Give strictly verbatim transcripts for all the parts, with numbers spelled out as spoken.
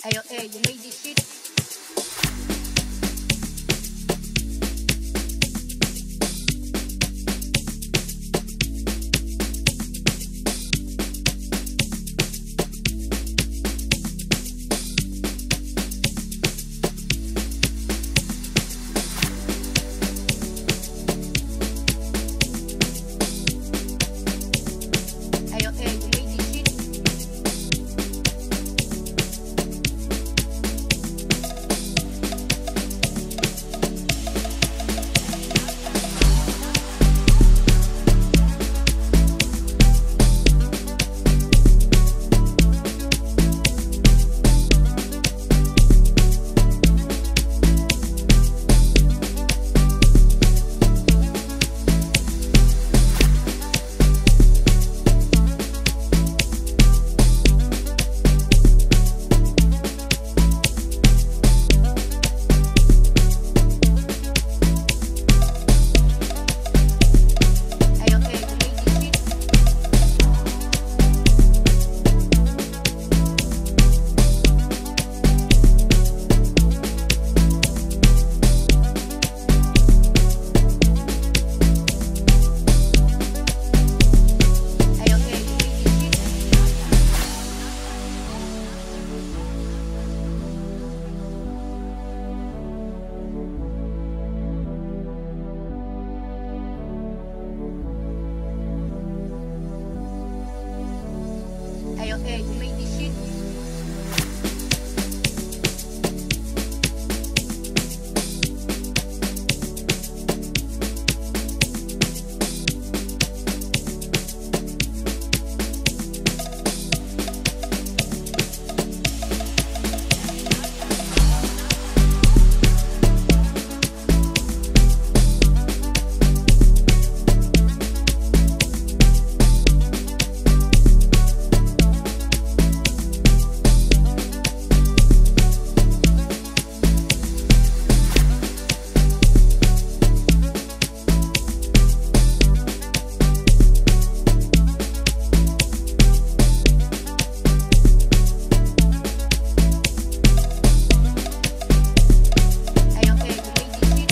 Ayo, hey, you made this shit. Ayo, hey, you made this shit. Ayo, hey, you made this shit. Ayo, hey, you made this shit. Ayo, hey, you made this shit. Ayo, hey, you made this shit.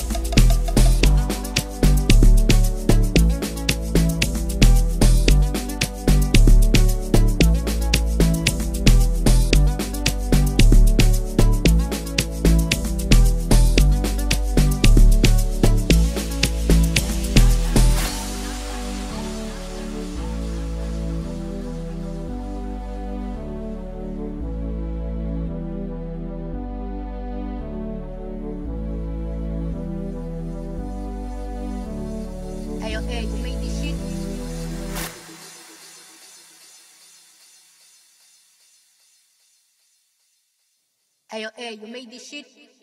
Ayo, hey, you made this shit. Ayo, hey, you made this shit.